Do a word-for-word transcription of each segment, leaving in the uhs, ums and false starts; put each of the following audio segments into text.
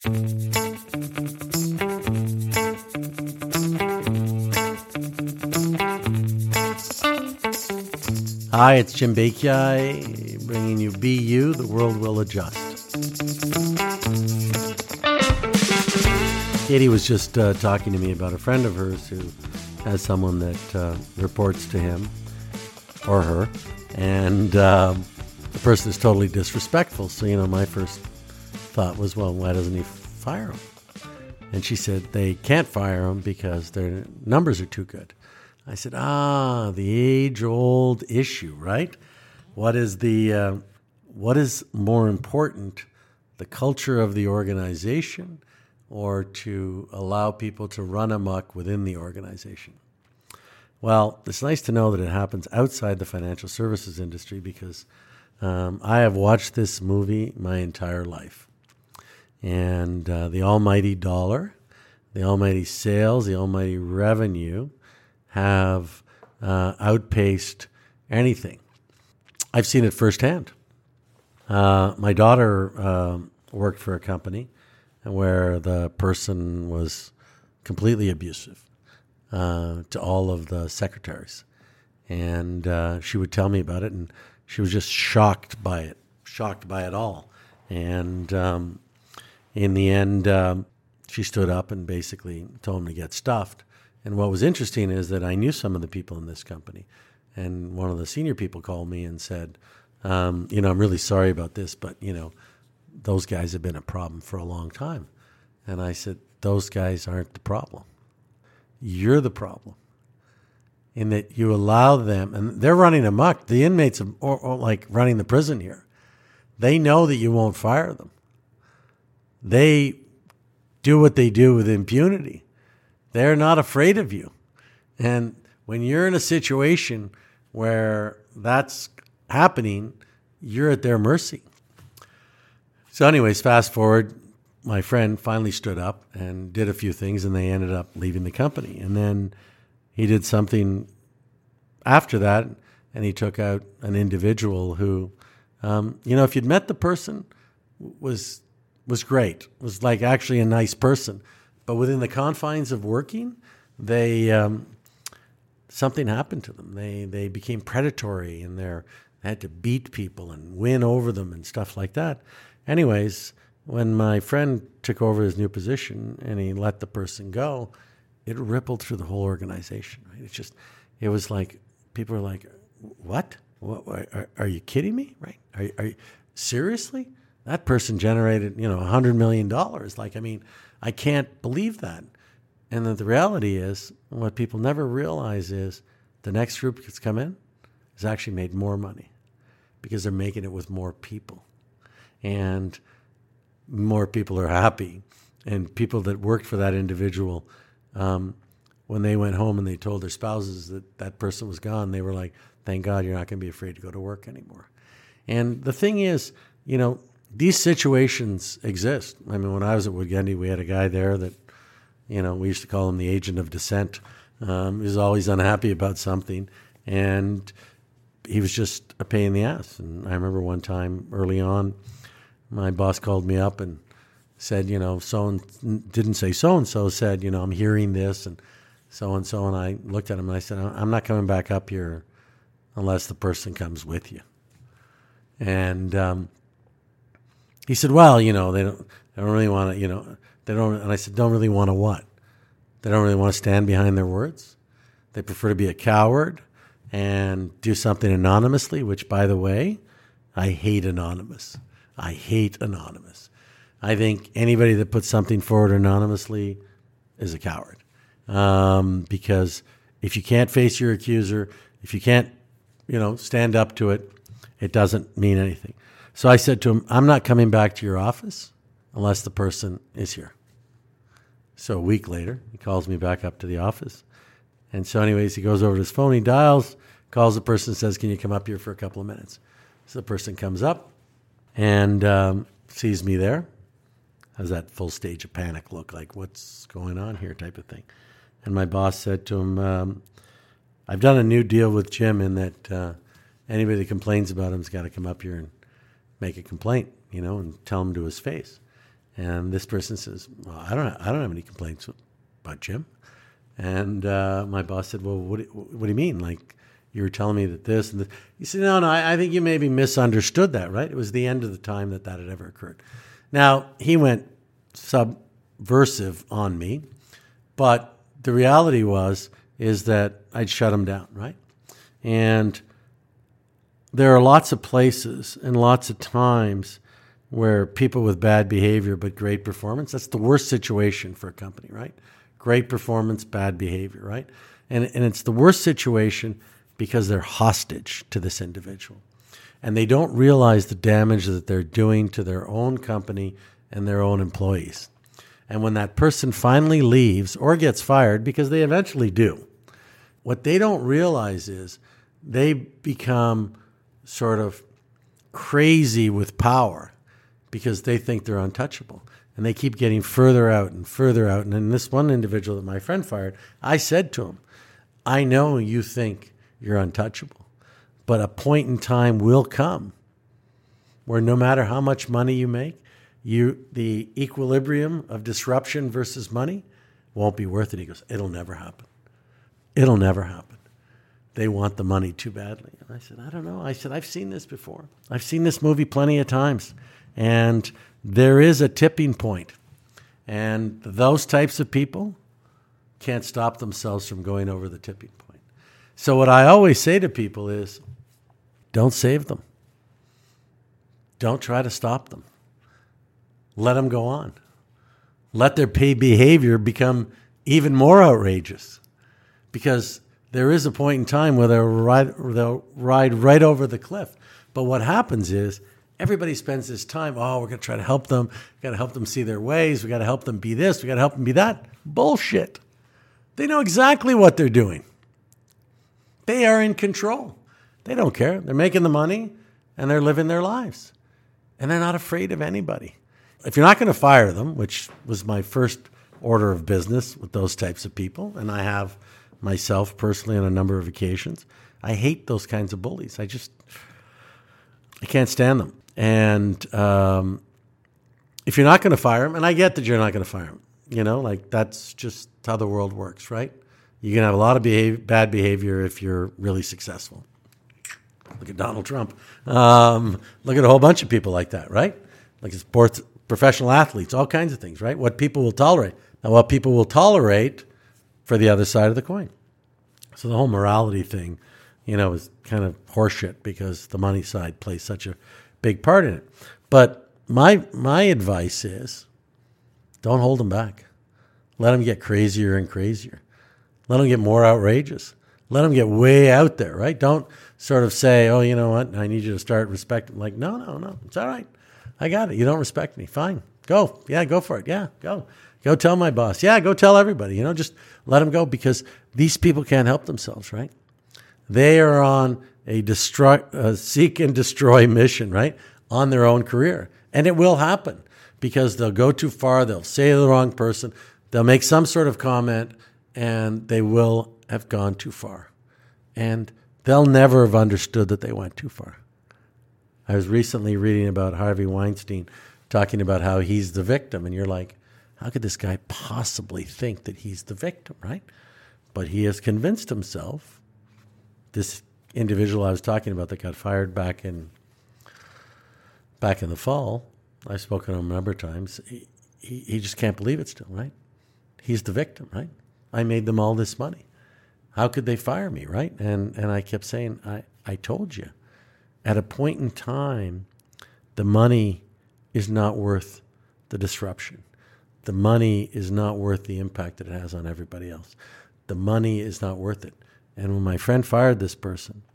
Hi, it's Jim Bakiai, bringing you Be You, The World Will Adjust. Katie was just uh, talking to me about a friend of hers who has someone that uh, reports to him or her, and uh, the person is totally disrespectful. So, you know, my first thought was, well, why doesn't he fire him? And she said they can't fire him because their numbers are too good. I said, ah, the age-old issue, right? What is the uh, what is more important, the culture of the organization, or to allow people to run amok within the organization? Well, it's nice to know that it happens outside the financial services industry because um, I have watched this movie my entire life. And uh, the almighty dollar, the almighty sales, the almighty revenue have uh, outpaced anything. I've seen it firsthand. Uh, my daughter uh, worked for a company where the person was completely abusive uh, to all of the secretaries. And uh, she would tell me about it, and she was just shocked by it, shocked by it all. And um, in the end, um, she stood up and basically told him to get stuffed. And what was interesting is that I knew some of the people in this company. And one of the senior people called me and said, um, you know, I'm really sorry about this, but, you know, those guys have been a problem for a long time. And I said, those guys aren't the problem. You're the problem. In that you allow them, and they're running amok. The inmates are or, or like running the prison here. They know that you won't fire them. They do what they do with impunity. They're not afraid of you. And when you're in a situation where that's happening, you're at their mercy. So anyways, fast forward, my friend finally stood up and did a few things, and they ended up leaving the company. And then he did something after that, and he took out an individual who, um, you know, if you'd met the person, was was great, was like actually a nice person. But within the confines of working, they um, something happened to them. They they became predatory, and they had to beat people and win over them and stuff like that. Anyways, when my friend took over his new position and he let the person go, it rippled through the whole organization. Right? It's just, it was like people were like, "What? What are, are you kidding me? Right? Are, are you seriously? That person generated, you know, a hundred million dollars. Like, I mean." I can't believe that. And then the reality is, what people never realize is the next group that's come in has actually made more money because they're making it with more people. And more people are happy. And people that worked for that individual, um, when they went home and they told their spouses that that person was gone, they were like, thank God you're not going to be afraid to go to work anymore. And the thing is, you know, these situations exist. I mean, when I was at Woodgundy, we had a guy there that, you know, we used to call him the agent of dissent. Um, he was always unhappy about something, and he was just a pain in the ass. And I remember one time early on, my boss called me up and said, you know, so and didn't say so and so said, you know, I'm hearing this and so and so. And I looked at him and I said, I'm not coming back up here unless the person comes with you. And um, he said, well, you know, they don't, they don't really want to, you know, they don't. And I said, don't really want to what? They don't really want to stand behind their words. They prefer to be a coward and do something anonymously, which, by the way, I hate anonymous. I hate anonymous. I think anybody that puts something forward anonymously is a coward. Um, because if you can't face your accuser, if you can't, you know, stand up to it, it doesn't mean anything. So I said to him, I'm not coming back to your office unless the person is here. So a week later, he calls me back up to the office. And so anyways, he goes over to his phone, he dials, calls the person and says, can you come up here for a couple of minutes? So the person comes up and um, sees me there. Has that full stage of panic look, like what's going on here type of thing. And my boss said to him, um, I've done a new deal with Jim in that uh, anybody that complains about him has got to come up here and make a complaint, you know, and tell him to his face. And this person says, well, I don't I don't have any complaints about Jim. And uh, my boss said, well, what do, what do you mean? Like, you were telling me that this and this. He said, no, no, I, I think you maybe misunderstood that, right? It was the end of the time that that had ever occurred. Now, he went subversive on me, but the reality was, is that I'd shut him down, right? And there are lots of places and lots of times where people with bad behavior but great performance, that's the worst situation for a company, right? Great performance, bad behavior, right? And, and it's the worst situation because they're hostage to this individual. And they don't realize the damage that they're doing to their own company and their own employees. And when that person finally leaves or gets fired, because they eventually do, what they don't realize is they become sort of crazy with power because they think they're untouchable. And they keep getting further out and further out. And then this one individual that my friend fired, I said to him, I know you think you're untouchable, but a point in time will come where no matter how much money you make, you the equilibrium of disruption versus money won't be worth it. He goes, it'll never happen. It'll never happen. They want the money too badly. And I said, I don't know. I said, I've seen this before. I've seen this movie plenty of times. And there is a tipping point. And those types of people can't stop themselves from going over the tipping point. So what I always say to people is, don't save them. Don't try to stop them. Let them go on. Let their pay behavior become even more outrageous. Because there is a point in time where they'll ride, they'll ride right over the cliff. But what happens is everybody spends this time, oh, we're going to try to help them. We've got to help them see their ways. We've got to help them be this. We've got to help them be that. Bullshit. They know exactly what they're doing. They are in control. They don't care. They're making the money and they're living their lives. And they're not afraid of anybody. If you're not going to fire them, which was my first order of business with those types of people, and I have myself personally on a number of occasions, I hate those kinds of bullies. I just, I can't stand them. And um, if you're not going to fire them, and I get that you're not going to fire them, you know, like that's just how the world works, right? You can have a lot of behave, bad behavior if you're really successful. Look at Donald Trump. Um, look at a whole bunch of people like that, right? Like sports, professional athletes, all kinds of things, right? What people will tolerate. Now, what people will tolerate for the other side of the coin. So the whole morality thing, you know, is kind of horseshit because the money side plays such a big part in it. But my my advice is don't hold them back. Let them get crazier and crazier. Let them get more outrageous. Let them get way out there, right? Don't sort of say, oh, you know what, I need you to start respecting. Like, no, no, no, it's all right. I got it. You don't respect me. Fine. Go. Yeah, go for it. Yeah, go. Go tell my boss. Yeah, go tell everybody. You know, just let them go because these people can't help themselves, right? They are on a destruct, uh, seek and destroy mission, right? On their own career. And it will happen because they'll go too far. They'll say the wrong person. They'll make some sort of comment and they will have gone too far. And they'll never have understood that they went too far. I was recently reading about Harvey Weinstein talking about how he's the victim. And you're like, how could this guy possibly think that he's the victim, right? But he has convinced himself, this individual I was talking about that got fired back in back in the fall, I've spoken to him a number of times, he, he, he just can't believe it still, right? He's the victim, right? I made them all this money. How could they fire me, right? And and I kept saying, I, I told you. At a point in time, the money is not worth the disruption. The money is not worth the impact that it has on everybody else. The money is not worth it. And when my friend fired this person,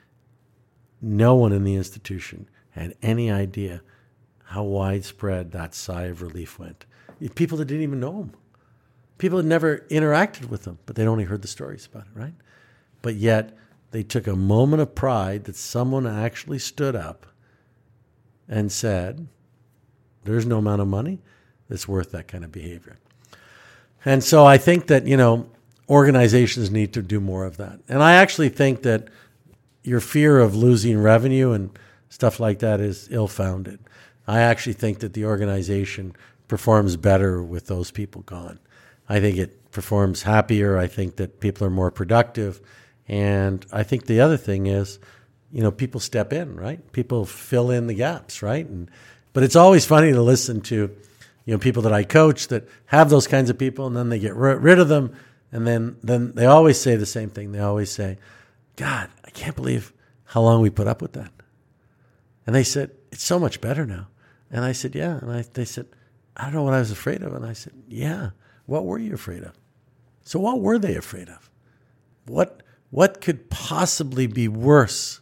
no one in the institution had any idea how widespread that sigh of relief went. People that didn't even know him. People had never interacted with him, but they'd only heard the stories about it, right? But yet they took a moment of pride that someone actually stood up and said, there's no amount of money that's worth that kind of behavior. And so I think that, you know, organizations need to do more of that. And I actually think that your fear of losing revenue and stuff like that is ill-founded. I actually think that the organization performs better with those people gone. I think it performs happier. I think that people are more productive. And I think the other thing is, you know, people step in, right? People fill in the gaps, right? And but it's always funny to listen to, you know, people that I coach that have those kinds of people, and then they get r- rid of them, and then then they always say the same thing. They always say, "God, I can't believe how long we put up with that." And they said, "It's so much better now." And I said, "Yeah." And I, they said, "I don't know what I was afraid of." And I said, "Yeah. What were you afraid of?" So what were they afraid of? What what could possibly be worse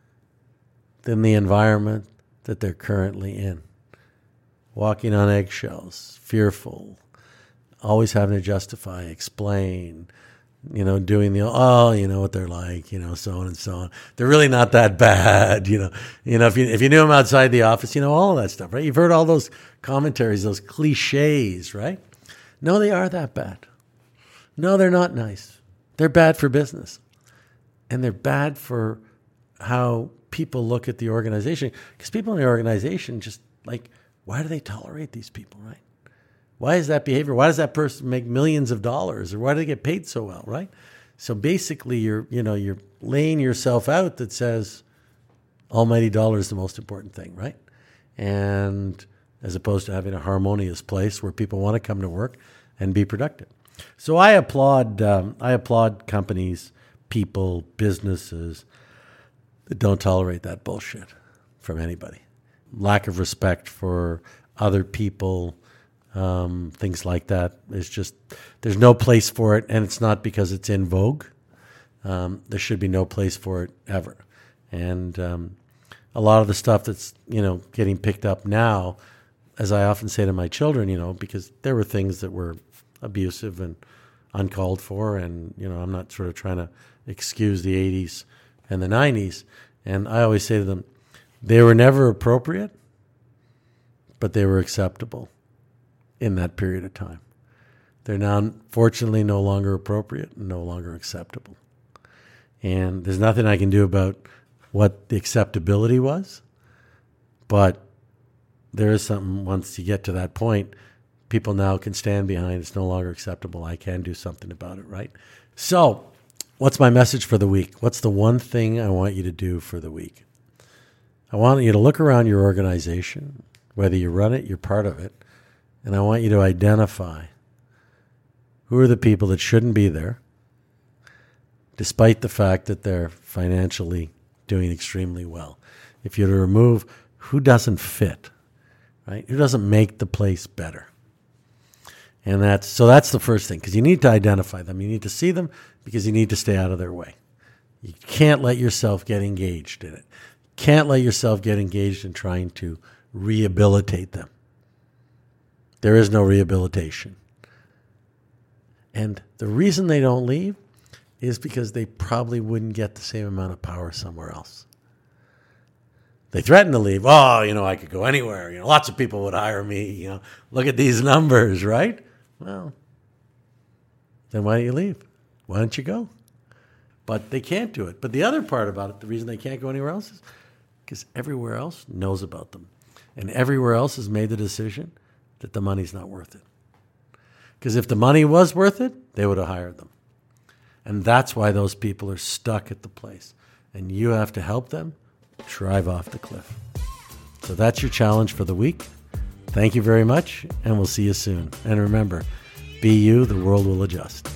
than the environment that they're currently in? Walking on eggshells, fearful, always having to justify, explain, you know, doing the, oh, you know what they're like, you know, so on and so on. They're really not that bad, you know. You know, if you if you knew them outside the office, you know, all of that stuff, right? You've heard all those commentaries, those cliches, right? No, they are that bad. No, they're not nice. They're bad for business. And they're bad for how people look at the organization. Because people in the organization just like, why do they tolerate these people, right? Why is that behavior? Why does that person make millions of dollars? Or why do they get paid so well, right? So basically you're, you know, you're laying yourself out that says almighty dollar is the most important thing, right? And as opposed to having a harmonious place where people want to come to work and be productive. So I applaud um, I applaud companies, people, businesses that don't tolerate that bullshit from anybody. Lack of respect for other people, um, things like that. It's just, there's no place for it, and it's not because it's in vogue. Um, there should be no place for it ever. And um, a lot of the stuff that's, you know, getting picked up now, as I often say to my children, you know, because there were things that were abusive and uncalled for, and, you know, I'm not sort of trying to excuse the eighties and the nineties. And I always say to them, they were never appropriate, but they were acceptable in that period of time. They're now, fortunately, no longer appropriate and no longer acceptable. And there's nothing I can do about what the acceptability was, but there is something, once you get to that point, people now can stand behind. It's no longer acceptable. I can do something about it, right? So what's my message for the week? What's the one thing I want you to do for the week? I want you to look around your organization, whether you run it, you're part of it, and I want you to identify who are the people that shouldn't be there, despite the fact that they're financially doing extremely well. If you're to remove who doesn't fit, right? Who doesn't make the place better? And that's, so that's the first thing, because you need to identify them. You need to see them because you need to stay out of their way. You can't let yourself get engaged in it. You can't let yourself get engaged in trying to rehabilitate them. There is no rehabilitation. And the reason they don't leave is because they probably wouldn't get the same amount of power somewhere else. They threaten to leave. Oh, you know, I could go anywhere. You know, lots of people would hire me. You know, look at these numbers, right? Well, then why don't you leave? Why don't you go? But they can't do it. But the other part about it, the reason they can't go anywhere else is because everywhere else knows about them. And everywhere else has made the decision that the money's not worth it. Because if the money was worth it, they would have hired them. And that's why those people are stuck at the place. And you have to help them drive off the cliff. So that's your challenge for the week. Thank you very much, and we'll see you soon. And remember, be you, the world will adjust.